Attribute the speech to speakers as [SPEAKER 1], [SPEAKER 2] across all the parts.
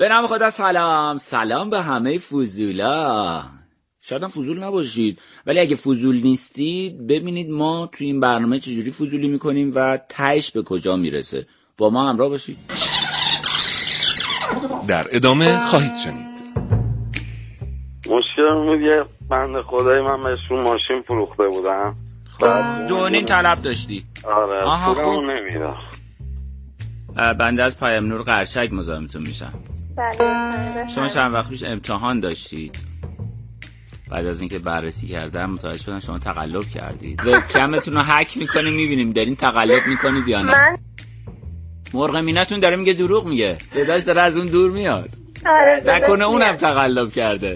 [SPEAKER 1] به نام خدا سلام به همه فضولا. شاید هم فضول نباشید، ولی اگه فضول نیستید ببینید ما توی این برنامه چجوری فضولی میکنیم و تهش به کجا میرسه. با ما همراه باشید.
[SPEAKER 2] در ادامه خواهید شنید.
[SPEAKER 3] مشکل بود یه بنده خدایی من بهشون ماشین فروخته بودم.
[SPEAKER 1] 2.5 طلب داشتی؟
[SPEAKER 3] آره.
[SPEAKER 1] آها
[SPEAKER 3] پولمون نمیدم.
[SPEAKER 1] بنده از پیام نور قرشک مزاحمتون میشم.
[SPEAKER 4] بله.
[SPEAKER 1] شما چند وقت پیش امتحان داشتید. بعد از اینکه بررسی کردم متوجه شدم شما تقلب کردید. وبکمتون رو هک میکنیم میبینیم دارین تقلب میکنید یا نه.
[SPEAKER 4] من
[SPEAKER 1] مرغ مینتون داره میگه دروغ میگه، صداش داره از اون دور میاد.
[SPEAKER 4] آره
[SPEAKER 1] نکنه اونم تقلب کرده.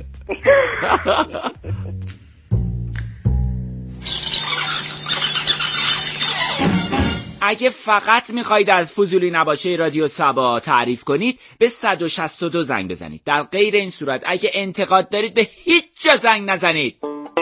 [SPEAKER 1] اگه فقط میخواید از فضولی نباشه رادیو سبا تعریف کنید به 162 زنگ بزنید. در غیر این صورت اگه انتقاد دارید به هیچ جا زنگ نزنید.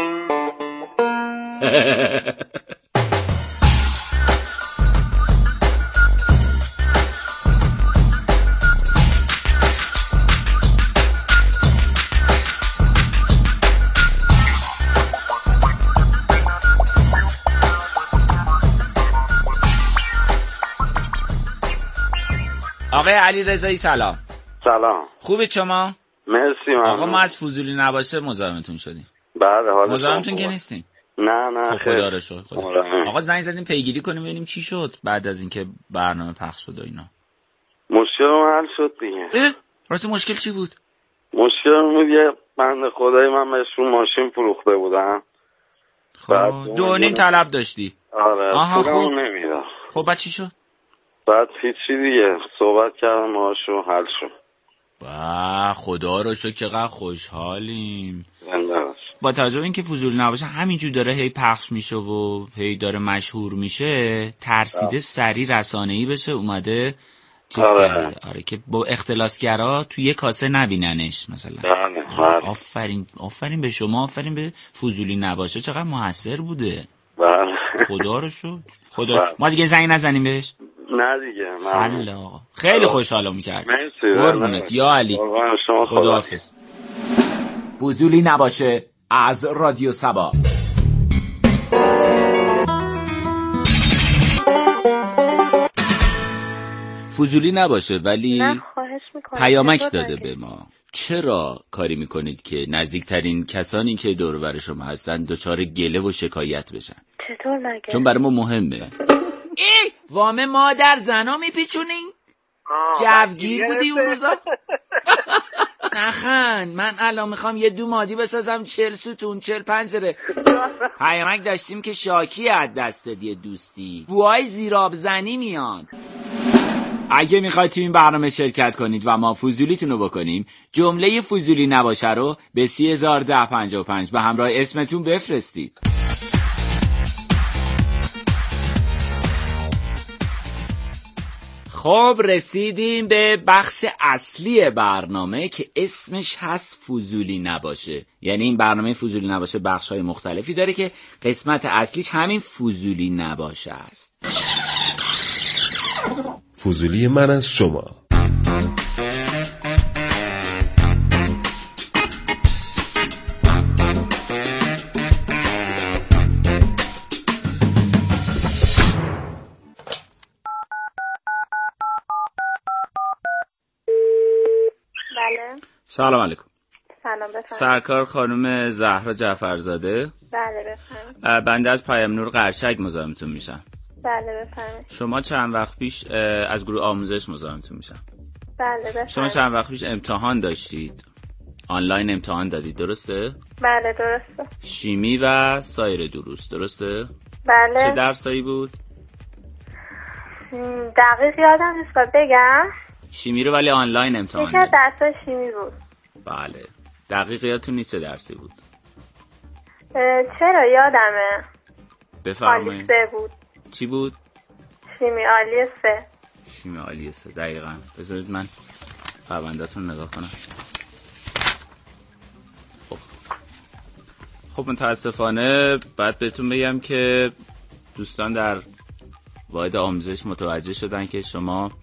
[SPEAKER 1] آقای علی رضایی سلام. خوبید شما؟
[SPEAKER 3] مرسی ممنون.
[SPEAKER 1] آقا ما از فضولی نباشه مزاحمتون شدیم.
[SPEAKER 3] بله حالا
[SPEAKER 1] مزاحمتون که نیستیم.
[SPEAKER 3] نه
[SPEAKER 1] خدا رو شکر. آقا زنگ زدیم پیگیری کنیم ببینیم چی شد بعد از اینکه برنامه پخش شد و اینا.
[SPEAKER 3] مشکل حل شد دیگه.
[SPEAKER 1] راستی مشکل چی بود؟
[SPEAKER 3] مشکل بود یه بنده خدایی من بهشون ماشین فروخته بودم.
[SPEAKER 1] خب 2.5 طلب داشتی؟
[SPEAKER 3] آره. پولمون نمیدم.
[SPEAKER 1] خب بعد چی شد؟
[SPEAKER 3] بعد هیچی دیگه صحبت کردم باهاشون حل شد.
[SPEAKER 1] خدا رو شکر چقدر خوشحالیم.
[SPEAKER 3] زنده باشی.
[SPEAKER 1] با توجه به اینکه فضولی نباشه همینجور داره هی پخش میشه و هی داره مشهور میشه، ترسیده سری رسانه‌ای بشه اومده چیز کرده. آره که با اختلاسگرا تو یه کاسه نبیننش مثلا. آفرین به شما، آفرین به فضولی نباشه، چقدر موثر بوده. خدا رو شکر. ما دیگه زنگ نزنیم بهش.
[SPEAKER 3] نه دیگه
[SPEAKER 1] حالا خیلی خوشحالم می‌کرد.
[SPEAKER 3] مرسی.
[SPEAKER 1] قربونت یا علی. خداحافظ. فضولی نباشه از رادیو سبا. فضولی نباشه ولی پیامک داده به ما. چرا کاری میکنید که نزدیکترین کسانی که دور و بر شما هستن دچار گله و شکایت بشن؟
[SPEAKER 4] چطور نگه؟
[SPEAKER 1] چون برای ما مهمه. وام مادر زنا میپیچونین؟ جوگیر بودی اون روزا؟ نخند، من الان میخوام یه دو مادی بسازم 40 ستون 40 پنجره. پیامک داشتیم که شاکی از دست یه دوستی بوهای زیراب زنی میاد. اگه میخواید تو این برنامه شرکت کنید و ما فضولیتون رو بکنیم، جمله فضولی نباشه رو به 301055 به همراه اسمتون بفرستید. خب رسیدیم به بخش اصلی برنامه که اسمش هست فضولی نباشه. یعنی این برنامه فضولی نباشه بخش‌های مختلفی داره که قسمت اصلیش همین فضولی نباشه است.
[SPEAKER 2] فضولی من از شما.
[SPEAKER 1] سلام علیکم.
[SPEAKER 4] سلام بفرمایید.
[SPEAKER 1] سرکار خانم زهرا جعفرزاده.
[SPEAKER 4] بله بفرمایید.
[SPEAKER 1] بنده از پیام نور قرشک مزاحمتون میشم.
[SPEAKER 4] بله بفرمایید.
[SPEAKER 1] شما چند وقت پیش از گروه آموزش مزاحمتون میشم.
[SPEAKER 4] بله بفرمایید.
[SPEAKER 1] شما چند وقت پیش امتحان داشتید. آنلاین امتحان دادید درسته؟
[SPEAKER 4] بله درسته.
[SPEAKER 1] شیمی و سایر دروس درسته؟
[SPEAKER 4] بله.
[SPEAKER 1] چه درسایی بود؟
[SPEAKER 4] دقیق یادم نیست بگم.
[SPEAKER 1] شیمی رو ولی آنلاین امتحان
[SPEAKER 4] دادید. درس شیمی بود.
[SPEAKER 1] بله. دقیق یادتون نیست چه درسی بود؟
[SPEAKER 4] چرا یادمه.
[SPEAKER 1] بفرمایید.
[SPEAKER 4] عالی 3 بود.
[SPEAKER 1] چی بود؟
[SPEAKER 4] شیمی عالی 3.
[SPEAKER 1] شیمی عالی 3 دقیقاً. بذارید من پرونده‌تون نگاه کنم. خب متاسفانه بعد بهتون بگم که دوستان در واحد آموزش متوجه شدن که شما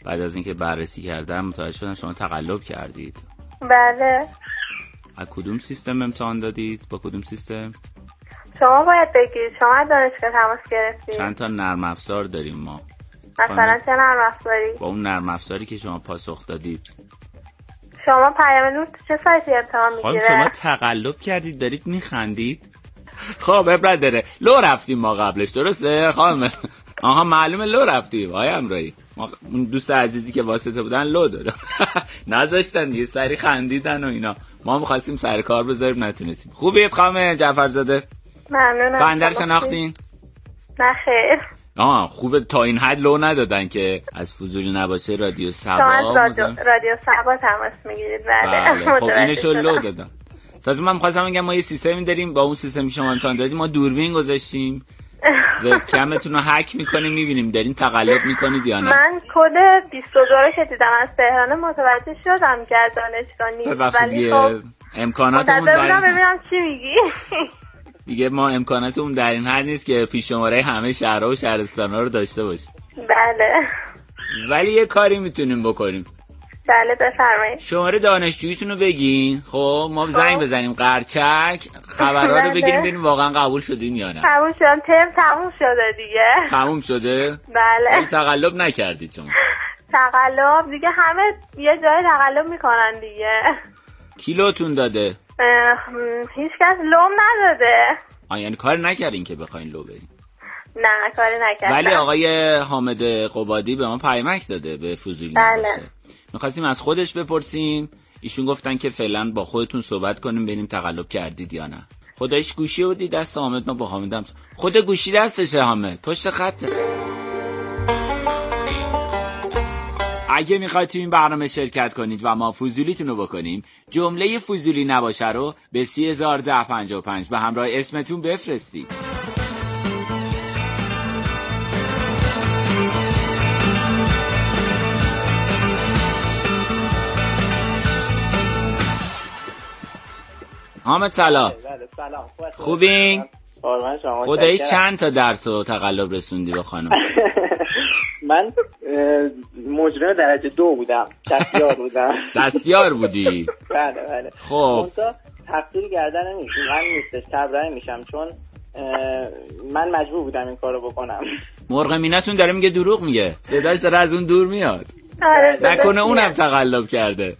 [SPEAKER 1] بعد از اینکه بررسی کردم متوجه شدم شما تقلب کردید.
[SPEAKER 4] بله.
[SPEAKER 1] از کدوم سیستم امتحان دادید؟ با کدوم سیستم؟
[SPEAKER 4] شما باید بگید. شما دانشگاه تماس گرفتید.
[SPEAKER 1] چند تا نرم افزار داریم ما.
[SPEAKER 4] مثلا چه نرم افزاری؟
[SPEAKER 1] با اون نرم افزاری که شما پاسخ دادید.
[SPEAKER 4] شما پیام نور تو چه سایتی امتحان میگیره؟
[SPEAKER 1] شما تقلب کردید دارید میخندید؟ خب عبرت داره. لو رفتیم ما قبلش، درسته خانم؟ آها معلومه لو رفتیم آقای امرایی. اون دوست عزیزی که واسطه بودن لو دادن. نذاشتن دیگه، سری خندیدن و اینا. ما می‌خواستیم سر کار بذاریم نتونستیم. خوبید خانم جعفرزاده؟
[SPEAKER 4] ممنونم.
[SPEAKER 1] بنده رو شناختین؟
[SPEAKER 4] نه خیر.
[SPEAKER 1] خوبه تا این حد لو ندادن که از فضولی نباشه رادیو سبا.
[SPEAKER 4] شما از رادیو سبا تماس میگیرید.
[SPEAKER 1] بله. خب اینشو لو دادن. تازه من می‌خواستم بگم ما یه سیستمی داریم، با اون سیستمی شما امتحان دادید ما دوربین گذاشتیم. وبکمتون رو هک میکنیم میبینیم دارین تقلب میکنید یا نه.
[SPEAKER 4] من کد 22 رو که دیدم از تهران متوجه شدم که از دانشگاه نیست، ولی خب
[SPEAKER 1] امکاناتمون
[SPEAKER 4] ببینم چی میگی.
[SPEAKER 1] دیگه ما امکاناتمون در این حد نیست که پیش شماره همه شهرها و شهرستان‌ها رو داشته باشیم.
[SPEAKER 4] بله.
[SPEAKER 1] ولی یه کاری میتونیم بکنیم.
[SPEAKER 4] بله بفرمایید.
[SPEAKER 1] شماره دانشجوییتون رو بگین. خب ما زنگ بزنیم قرچک خبرها رو بگیریم ببینیم واقعا قبول شدین یا نه.
[SPEAKER 4] قبول شدم. ترم تموم شده دیگه.
[SPEAKER 1] تموم شده؟
[SPEAKER 4] بله.
[SPEAKER 1] ولی تقلب نکردید شما.
[SPEAKER 4] تقلب دیگه همه یه جای تقلب میکنن دیگه.
[SPEAKER 1] کیلوتون داده؟
[SPEAKER 4] هیچ کس لوم نداده.
[SPEAKER 1] یعنی کار نکردین که بخواین لو برین؟
[SPEAKER 4] نه کاری نکردم.
[SPEAKER 1] ولی آقای حامد قبادی به ما پیامک داده به فضولی نباشه. می‌خواستیم از خودش بپرسیم، ایشون گفتن که فعلا با خودتون صحبت کنیم ببینیم تقلب کردید یا نه. خداییش گوشی بودی دست حامد، ما با حامدم خود گوشی دستشه حامد پشت خطه. اگه میخواید تو این برنامه شرکت کنید و ما فضولیتون رو بکنیم، جمله فضولی نباشه رو به 301055 به همراه اسمتون بفرستید. حامد سلام. خوبین؟ خدایی چند تا درس و تقلب رسوندی با خانم؟
[SPEAKER 5] من مجرم درجه 2 بودم. دستیار بودم.
[SPEAKER 1] دستیار بودی؟
[SPEAKER 5] بله.
[SPEAKER 1] خب
[SPEAKER 5] تقصیر گردن من نیستش، تبرئه میشم چون من مجبور بودم این کارو بکنم.
[SPEAKER 1] مرغ مینتون داره میگه دروغ میگه، صداش داره از اون دور میاد. نکنه اونم تقلب کرده.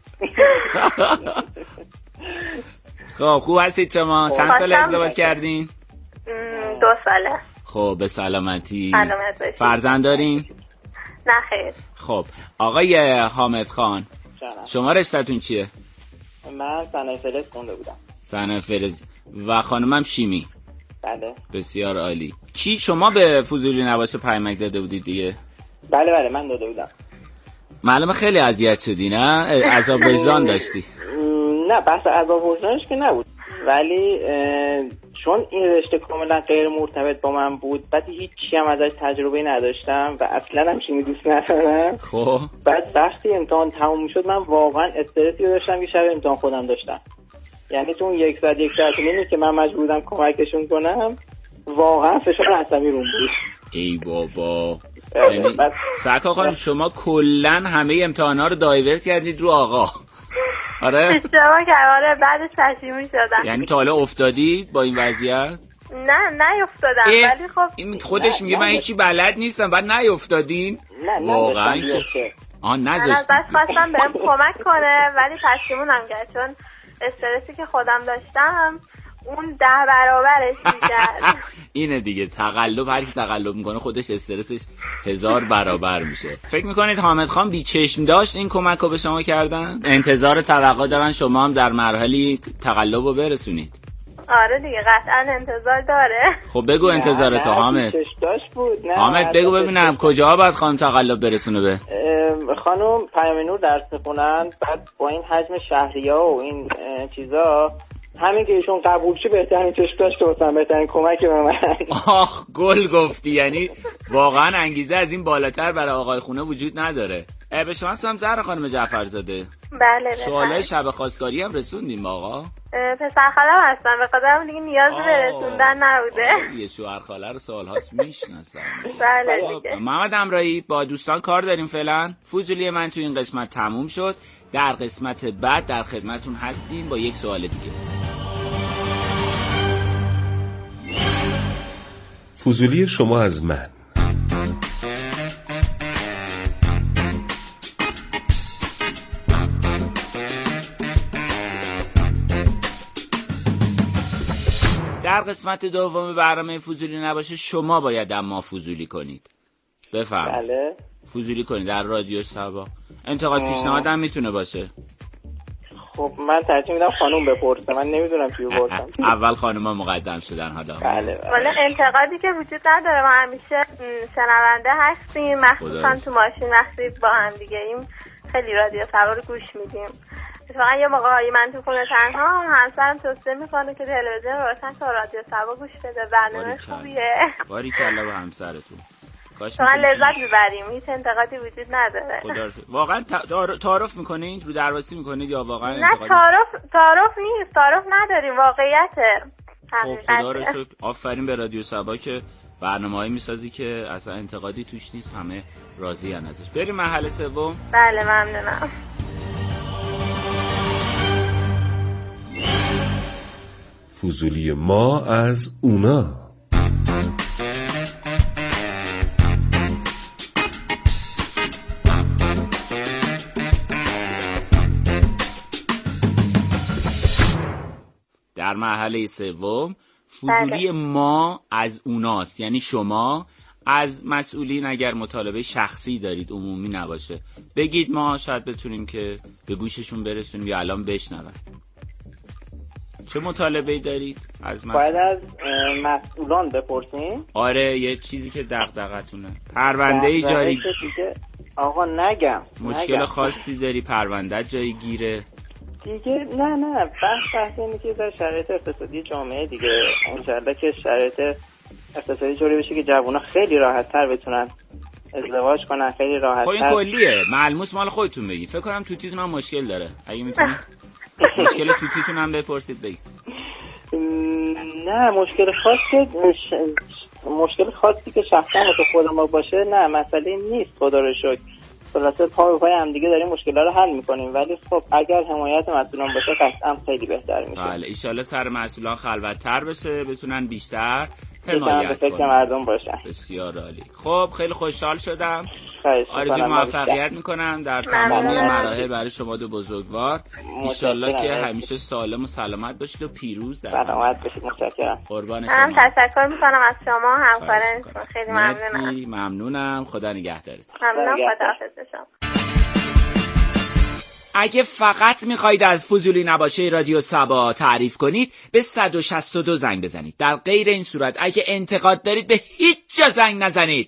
[SPEAKER 1] خب خوب هستید شما؟ چند سال ازدواج کردین؟
[SPEAKER 4] 2 ساله.
[SPEAKER 1] خب به سلامتی.
[SPEAKER 4] سلامت باشید.
[SPEAKER 1] فرزند دارین؟
[SPEAKER 4] نه خیر.
[SPEAKER 1] خب آقای حامد خان شما رشته‌تون چیه؟
[SPEAKER 5] من صنایع فلز خونده بودم.
[SPEAKER 1] صنایع فلز. و خانمم شیمی.
[SPEAKER 5] بله.
[SPEAKER 1] بسیار عالی. کی شما به فضولی نباشه پیامک داده بودید دیگه؟
[SPEAKER 5] بله من داده بودم.
[SPEAKER 1] معلومه خیلی اذیت شدی نه؟ عذاب وجدان داشتی؟
[SPEAKER 5] نه بحث عذاب وجدانش که نبود، ولی چون این رشته کاملا غیر مرتبط با من بود، بعد هیچی هم ازش تجربه نداشتم و اصلا هم شیمی دوست ندارم.
[SPEAKER 1] خب
[SPEAKER 5] بعد وقتی امتحان تموم شد من واقعا استرسی داشتم که شب امتحان خودم داشتم. یعنی تو اون یک ساعت که من مجبور بودم کمکشون کنم واقعا فشار عصبی روم بود.
[SPEAKER 1] ای بابا. یعنی سعکا خانم شما کلن همه امتحانا رو دایورت کردید رو آقا. آره
[SPEAKER 4] اشتباه کردم، بعدش پشیمون شدم.
[SPEAKER 1] یعنی تا حالا افتادید با این وضعیت؟
[SPEAKER 4] نه افتادم، ولی خب
[SPEAKER 1] این خودش میگه من هیچی بلد نیستم بعد نیافتادین؟
[SPEAKER 5] نه
[SPEAKER 1] واقعا که نذاشتید.
[SPEAKER 4] من ازش خواستم بهم کمک کنه ولی پشیمونم کرد، چون استرسی که خودم داشتم اون 10 برابرش می‌کرد.
[SPEAKER 1] اینه دیگه تقلب، هر کی تقلب میکنه خودش استرسش 1000 برابر میشه. فکر میکنید حامد خان بی چشم داشت این کمک رو به شما کردن؟ انتظار توقع دارن شما هم در مرحله تقلب رو برسونید.
[SPEAKER 4] آره دیگه قطعا انتظار داره.
[SPEAKER 1] خب بگو انتظارتو حامد. حامد بگو ببینم کجا باید خانم تقلب برسونه به
[SPEAKER 5] خانم پیام نور درس خوندن، بعد با این حجم شهریه و این چیزا همین که ایشون قبول شه بهترین چشم داشت واسم، بهترین کمک به من.
[SPEAKER 1] آخ گل گفتی، یعنی واقعا انگیزه از این بالاتر برای آقای خونه وجود نداره. به شما هستم زهرا خانم جعفرزاده.
[SPEAKER 4] بله.
[SPEAKER 1] سوالای شب خواستگاری هم رسوندیم آقا.
[SPEAKER 4] پسر خالم هستم، به قدرم دیگه نیازی به رسوندن نبوده.
[SPEAKER 1] یه شوهر خاله رو سوال هاست میشناسم.
[SPEAKER 4] بله دیگه.
[SPEAKER 1] محمد امرایی با دوستان کار داریم فعلا. فضولی من تو این قسمت تموم شد. در قسمت بعد در خدمتون هستیم با یک سوال دیگه.
[SPEAKER 2] فضولی شما از من.
[SPEAKER 1] در قسمت دوم برنامه فضولی نباشه شما باید اما فضولی کنید. بفرمایید.
[SPEAKER 5] بله.
[SPEAKER 1] فضولی کنید در رادیو سبا. انتقاد پیشنهاد هم میتونه باشه.
[SPEAKER 5] خب من ترجیح میدم خانوم بپرسه، من نمیدونم چی بپرسم.
[SPEAKER 1] اول خانم‌ها مقدم شدن حالا.
[SPEAKER 5] بله.
[SPEAKER 4] والا انتقادی که وجود نداره، ما همیشه شنونده هستیم، مخصوصا تو ماشین وقتی با هم دیگه ایم خیلی رادیو سبا رو گوش میدیم. اتفاقا یه موقعی من تو خونه تنها همسرم توصیه میکنه که تلویزیون روشن کن رادیو سبا گوش بده، برنامه خوبیه.
[SPEAKER 1] باریکلا به همسرتون.
[SPEAKER 4] واقعا لذت میبریم، هیچ انتقادی وجود نداره.
[SPEAKER 1] واقعا تعارف میکنید، رو درواسی میکنید یا واقعا
[SPEAKER 4] نه تعارف نیست، تعارف نداریم، واقعیته.
[SPEAKER 1] خب خدا رو شکر، آفرین به رادیو سبا که برنامه‌ای میسازی که اصلا انتقادی توش نیست، همه راضی ان ازش. بریم مرحله سوم.
[SPEAKER 4] بله ممنونم.
[SPEAKER 2] فضولی ما از اونا.
[SPEAKER 1] در مرحله سوم فضولی ما از اوناست، یعنی شما از مسئولین اگر مطالبه شخصی دارید، عمومی نباشه، بگید، ما شاید بتونیم که به گوششون برسونیم یا الان بشنون. چه مطالبه‌ای دارید از مسئول؟
[SPEAKER 5] باید از مسئولان بپرسیم.
[SPEAKER 1] آره یه چیزی که دغدغتونه. پرونده‌ای جاری
[SPEAKER 5] آقا نگم
[SPEAKER 1] مشکل خاصی داری، پرونده جایی گیره
[SPEAKER 5] دیگه؟ نه بحث اینه که در شرایط اقتصادی جامعه دیگه انشالله که شرایط اقتصادی جوری بشه که جوونا خیلی راحت تر بتونن ازدواج کنن، خیلی راحت تر.
[SPEAKER 1] خب این کلیه، ملموس مال خودتون بگید. فکر کنم توتیتون هم مشکل داره، اگه میتونید مشکل توتیتون هم بپرسید بگید.
[SPEAKER 5] نه مشکل خاصی که شخصا واسه خودم باشه نه، مسئله نیست خدا رو شکر. خلاصه پا به پای هم دیگه داریم مشکل‌ها رو حل می‌کنیم، ولی خب اگر حمایت مسئولان باشه قطعاً خیلی بهتر میشه.
[SPEAKER 1] بله ان شاءالله سر مسئولان خلوت‌تر بشه، بتونن بیشتر حمایت کنن،
[SPEAKER 5] مردم باشن.
[SPEAKER 1] بسیار عالی. خب خیلی خوشحال شدم.
[SPEAKER 5] آرزوی
[SPEAKER 1] موفقیت میکنم در تمامی مراحل برای شما دو بزرگوار. ان شاءالله که همیشه سالم و سلامت باشید و پیروز در
[SPEAKER 5] سلامت باشید. متشکرم.
[SPEAKER 1] قربان شما.
[SPEAKER 4] من تشکر میکنم از شما، همکارانتون. خیلی ممنونم.
[SPEAKER 1] ممنونم. خدا نگهدارتون.
[SPEAKER 4] ممنونم. خداحافظ شما.
[SPEAKER 1] اگه فقط میخواید از فضولی نباشه رادیو سبا تعریف کنید به 162 زنگ بزنید. در غیر این صورت اگه انتقاد دارید به هیچ جا زنگ نزنید.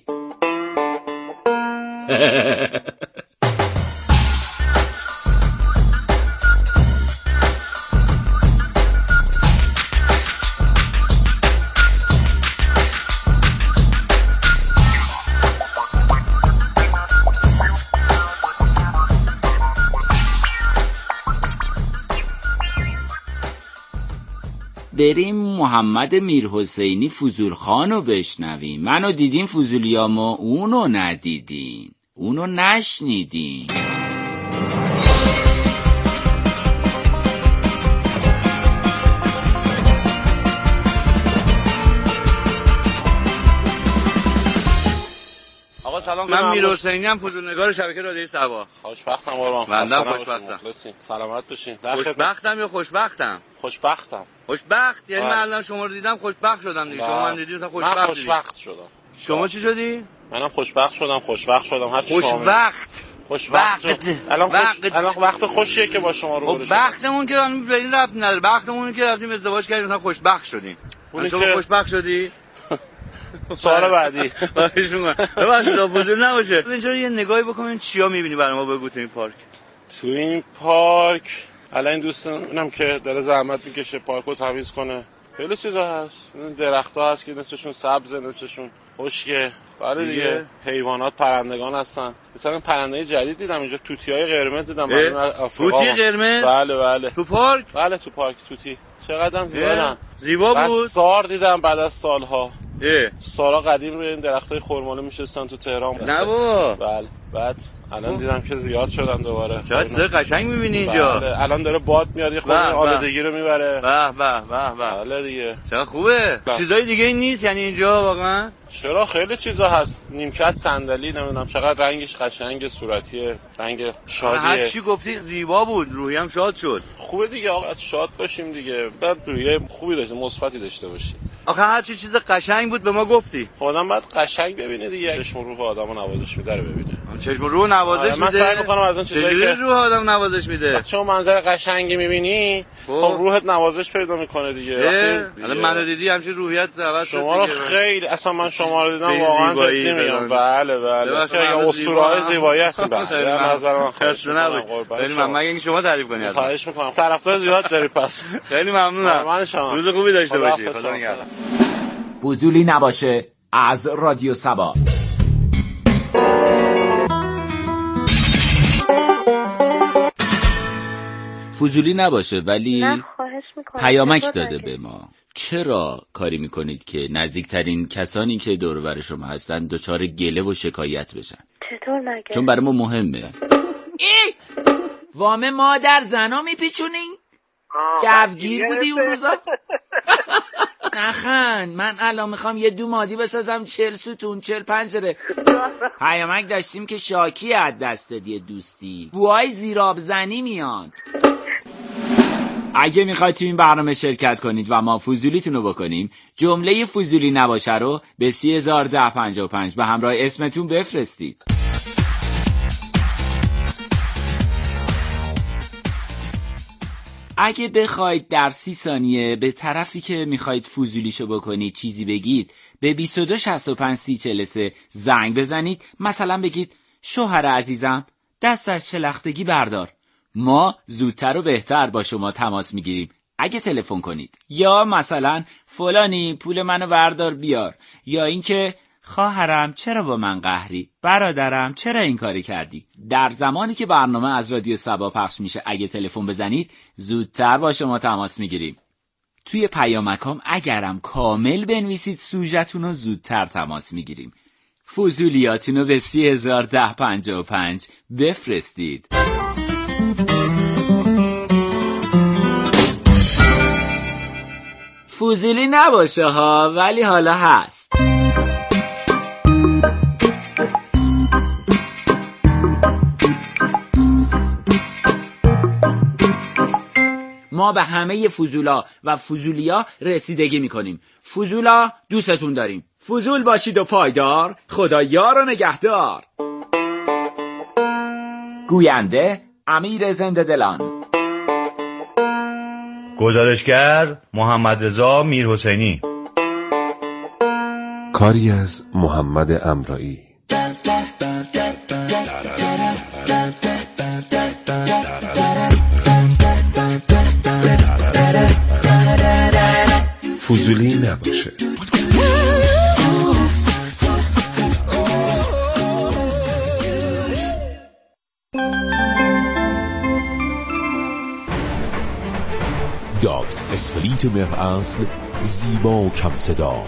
[SPEAKER 1] بریم محمد میرحسینی فضولخانو بشنویم. منو دیدین فضولیامو، اونو ندیدین، اونو نشنیدین.
[SPEAKER 6] آقا سلام، من میرحسینی ام، فضولنگار شبکه رادیو سبا.
[SPEAKER 7] خوشبختم قربان.
[SPEAKER 6] بنده خوشبختم.
[SPEAKER 7] سلامت باشین.
[SPEAKER 6] خوشبختم یا خوشبختم؟
[SPEAKER 7] خوشبختم.
[SPEAKER 6] خوشبخت یعنی من الان شما رو دیدم خوشبخت شدم دیگه. شما من دیدی مثلا خوشبخت.
[SPEAKER 7] من خوشبخت شدم.
[SPEAKER 6] شما چی شدی؟
[SPEAKER 7] منم خوشبخت شدم.
[SPEAKER 6] خوشبخت.
[SPEAKER 7] الان وقت خوشیه که با شما رو برسیم.
[SPEAKER 6] بختمون که به این ربط نداره. بختمون که رفتیم ازدواج کردیم مثلا خوشبخت شدیم. شما خوشبخت شدی؟
[SPEAKER 7] سوال بعدی.
[SPEAKER 6] ببخشید بزرگ نباشه. اینجا یه نگاهی بکنیم چیا می‌بینی برای ما بگو تو این پارک.
[SPEAKER 7] تو این پارک الان دوستانم که داره زحمت میکشه پارکو تمیز کنه. خیلی چیزا هست. درخت‌ها هست که نصفشون سبز، نصفشون خشکه. بله دیگه حیوانات پرندگان هستن. مثلا پرنده جدید دیدم اینجا، توتیای قرمز دیدم.
[SPEAKER 6] توتی قرمز؟
[SPEAKER 7] بله
[SPEAKER 6] تو پارک؟
[SPEAKER 7] بله تو پارک توتی. چقدرم زیبان.
[SPEAKER 6] زیبا بود.
[SPEAKER 7] سار دیدم بعد از سالها. سارا قدیم روی این درختای خرمالو میشستن تو تهران.
[SPEAKER 6] نه بابا.
[SPEAKER 7] بله. بعد الان دیدم که زیاد شدن دوباره.
[SPEAKER 6] چقدر چیزای قشنگ می‌بینی اینجا.
[SPEAKER 7] بله. الان داره باد میاد یه خورده آلودگی رو میبره.
[SPEAKER 6] به.
[SPEAKER 7] بله دیگه.
[SPEAKER 6] چقدر خوبه. چیزای دیگه ای نیست یعنی اینجا واقعا؟
[SPEAKER 7] چرا خیلی چیزا هست. نیمکت صندلی نمیدونم چقدر رنگش قشنگه، صورتیه، رنگ شادیه.
[SPEAKER 6] هر چی گفتی زیبا بود، روحیم شاد شد.
[SPEAKER 7] خوبه دیگه آقا، شاد باشیم دیگه. بعد روحیه خوبی داشته، مثبتی داشته باشیم.
[SPEAKER 6] آخه هر چی چیز قشنگ بود به ما گفتی.
[SPEAKER 7] خودم بعد قشنگ ببینه دیگه. چشم و روح آدمو نوازش میده رو ببینه.
[SPEAKER 6] چشم و روح نوازش میده.
[SPEAKER 7] من سعی میکنم از اون چیزایی که
[SPEAKER 6] روح آدم نوازش میده.
[SPEAKER 7] چون منظر قشنگی میبینی خب روحت نوازش پیدا میکنه دیگه.
[SPEAKER 6] الان منو دیدی همش روحیت عوض شد.
[SPEAKER 7] شما رو خیلی اصلا من شما رو دیدم واقعا جدی میگم. بله خیلی اسطوره‌های زیبایی هستین. بله نظر من خواهش می‌کنم.
[SPEAKER 6] خیلی ممنون. مگه اینکه شما تعریف کنید.
[SPEAKER 7] خواهش می‌کنم. طرفدار زیاد داری پس.
[SPEAKER 6] خیلی ممنونم. روز خوبی داشته باشی. خدا نگهدار.
[SPEAKER 1] فضولی نباشه از رادیو سبا. فضولی نباشه ولی پیامک داده به ما. چرا کاری میکنید که نزدیکترین کسانی که دور و بر شما هستن دچار گله و شکایت بشن؟
[SPEAKER 4] چطور نگه؟
[SPEAKER 1] چون برای ما مهمه. وام مادر زنا میپیچونین؟ گفگیر بودی اون روزا؟ نخند، من الان میخوام یه دو مادی بسازم 40 ستون 40 پنجره. پیامک داشتیم که شاکی از دست داد یه دوستی، بوهای زیراب زنی میاد. اگه میخواید تو این برنامه شرکت کنید و ما فضولیتون رو بکنیم، جمله فضولی نباشه رو به 301055 به همراه اسمتون بفرستید. اگه بخواید در 30 ثانیه به طرفی که میخواید فضولیشو بکنید چیزی بگید، به 22653043 زنگ بزنید. مثلا بگید شوهر عزیزم دست از شلختگی بردار. ما زودتر و بهتر با شما تماس میگیریم اگه تلفن کنید. یا مثلا فلانی پول منو بردار بیار. یا اینکه خواهرم چرا با من قهری؟ برادرم چرا این کاری کردی؟ در زمانی که برنامه از رادیو سبا پخش میشه اگه تلفن بزنید زودتر با شما تماس میگیریم. توی پیامکام اگرم کامل بنویسید سوژتون رو زودتر تماس میگیریم. فضولیاتونو به 301055 بفرستید. فضولی نباشه ها، ولی حالا هست. ما به همه فضولا و فضولیا رسیدگی میکنیم. فضولا دوستتون داریم. فضول باشید و پایدار. خدا یار و نگهدار. گوینده امیر زنده دلان.
[SPEAKER 6] گزارشگر محمد رضا میرحسینی.
[SPEAKER 2] کاری از محمد امرایی. فضولی نباشه. داد اسپریت مهر اصل، زیبا و کم صدا.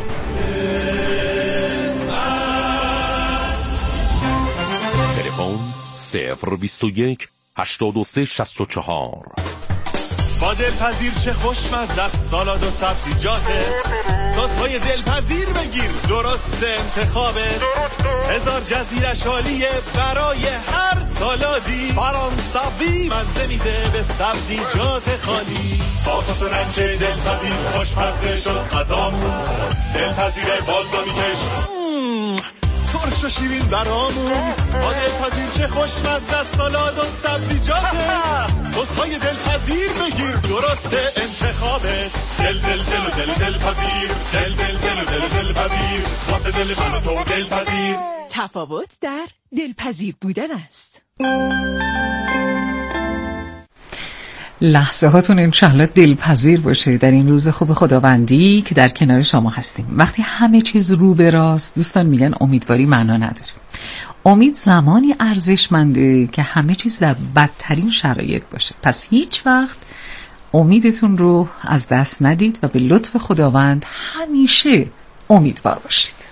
[SPEAKER 2] تلفن 021 83 64.
[SPEAKER 8] با دلپذیر چه خوشمزه است سالاد و سبزیجاته، سس‌های دلپذیر بگیر درست انتخابت، هزار جزیرش عالیه برای هر سالادی، فرانسوی مزه میده به سبزیجات خالی، با صوص و رنج دلپذیر خوشمزه شد غذامون، دلپذیر بالزامیکش ترش و شیرین برامون، با دلپذیر چه خوشمزه است سالاد و سبزیجاته، سس‌های دلپذیر بگیر درست انتخابت، دل دل دل و دل دلپذیر، دل دل دل و دل دلپذیر، واسه دل من و تو دلپذیر.
[SPEAKER 9] تفاوت در دلپذیر بودن است. لحظه هاتون انشالله دلپذیر باشه در این روز خوب خداوندی که در کنار شما هستیم. وقتی همه چیز رو به راست، دوستان میگن امیدواری معنا نداره. امید زمانی ارزشمنده که همه چیز در بدترین شرایط باشه. پس هیچ وقت امیدتون رو از دست ندید و به لطف خداوند همیشه امیدوار باشید.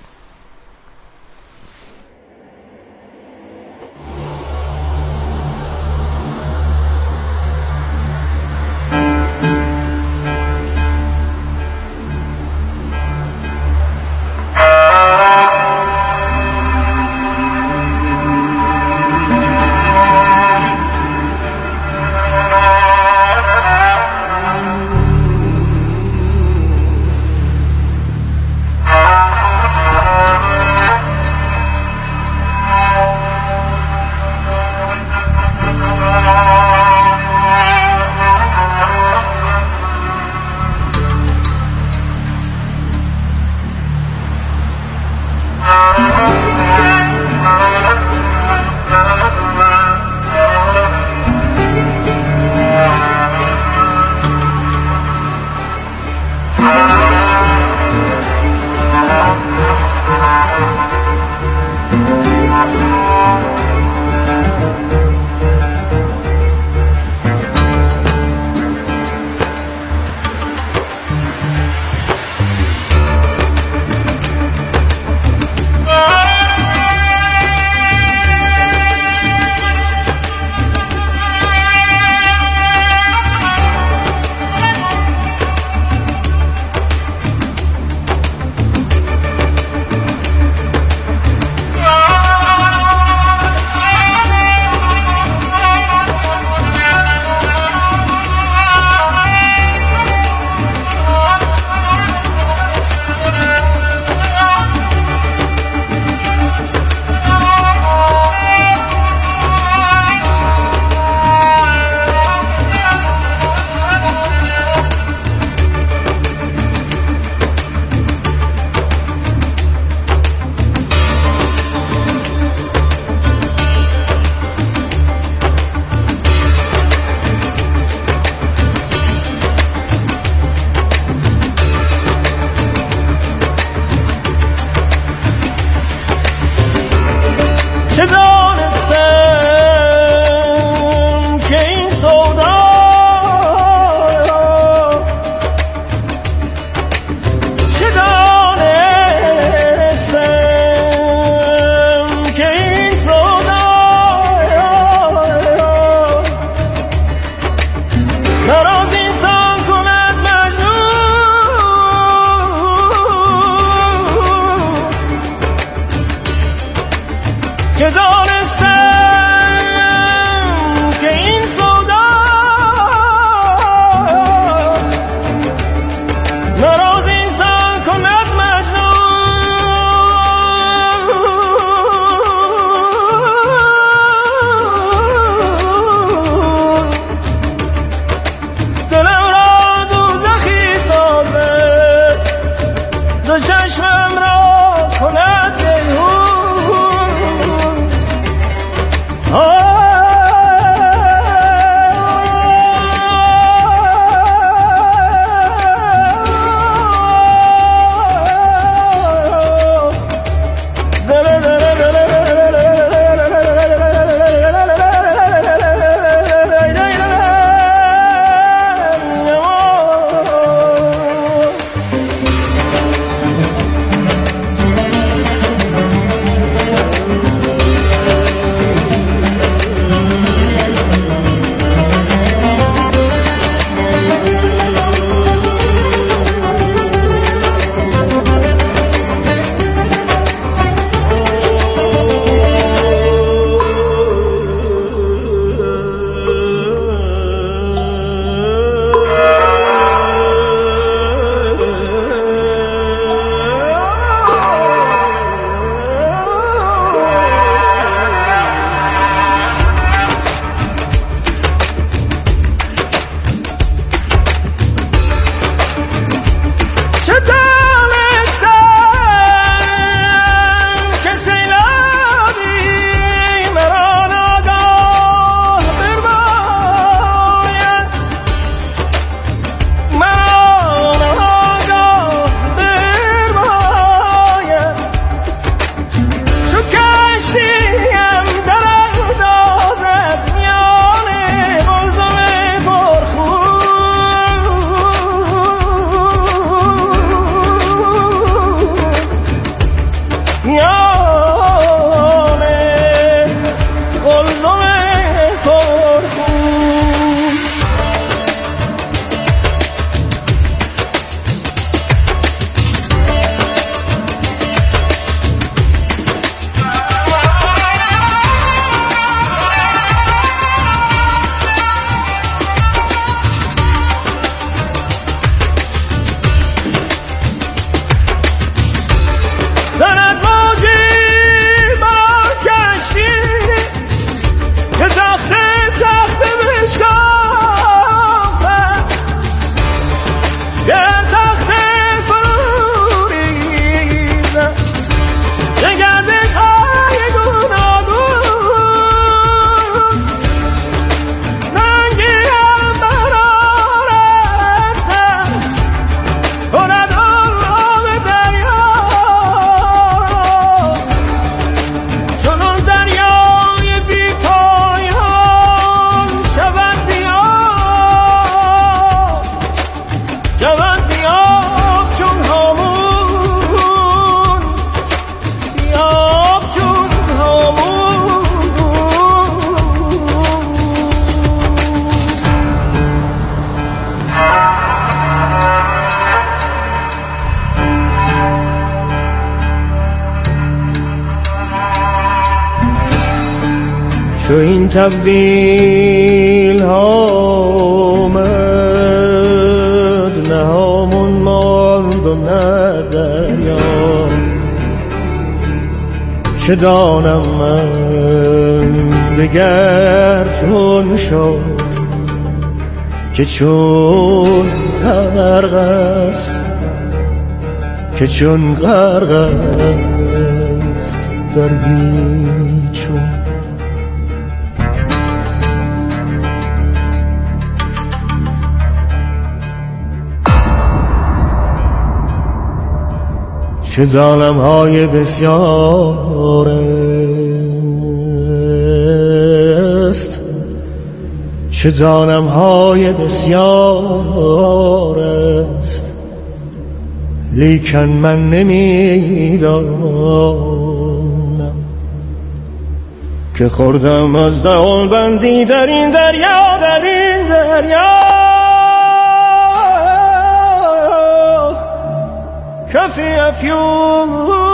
[SPEAKER 10] چو این تبدیل آمد نه همون ماند و نه دریا چه دانم من دگر چون شد که چون غرق است که چون غرق است در بیچون چه ظالم های بسیار است چه ظالم های بسیار است لیکن من نمیدانم که خوردم از دهان بندی در این دریا در این دریا کفی افیون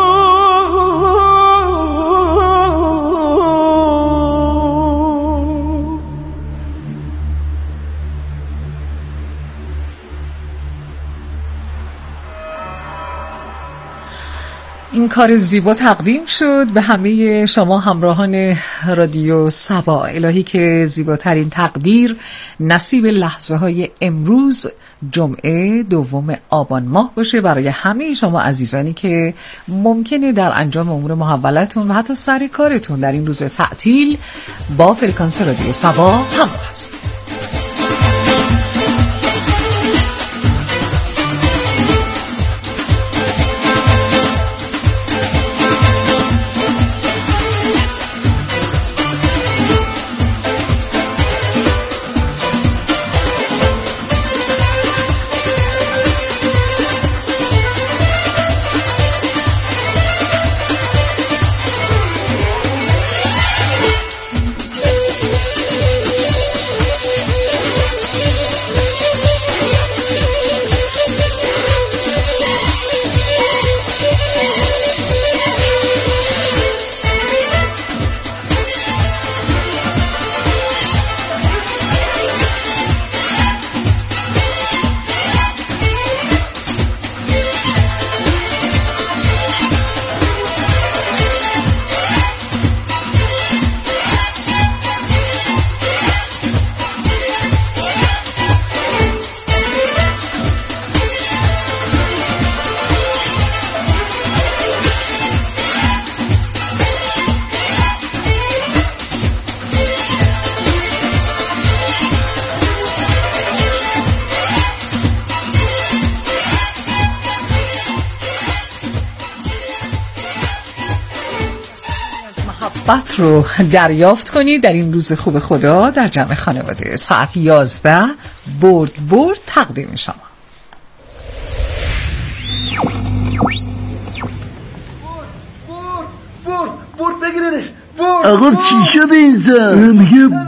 [SPEAKER 9] این کار زیبا تقدیم شد به همه شما همراهان رادیو صبا. الهی که زیباترین تقدیر نصیب لحظه های امروز جمعه 2 آبان ماه باشه برای همه شما عزیزانی که ممکنه در انجام امور محولتون و حتی سر کارتون در این روز تعطیل با فرکانس رادیو صبا همراه هستید. محبت رو دریافت کنید در این روز خوب خدا در جمع خانواده. ساعت 11 برد تقدیم شما.
[SPEAKER 10] برد بگیرنش. آقا چی شده اینجا؟ میگه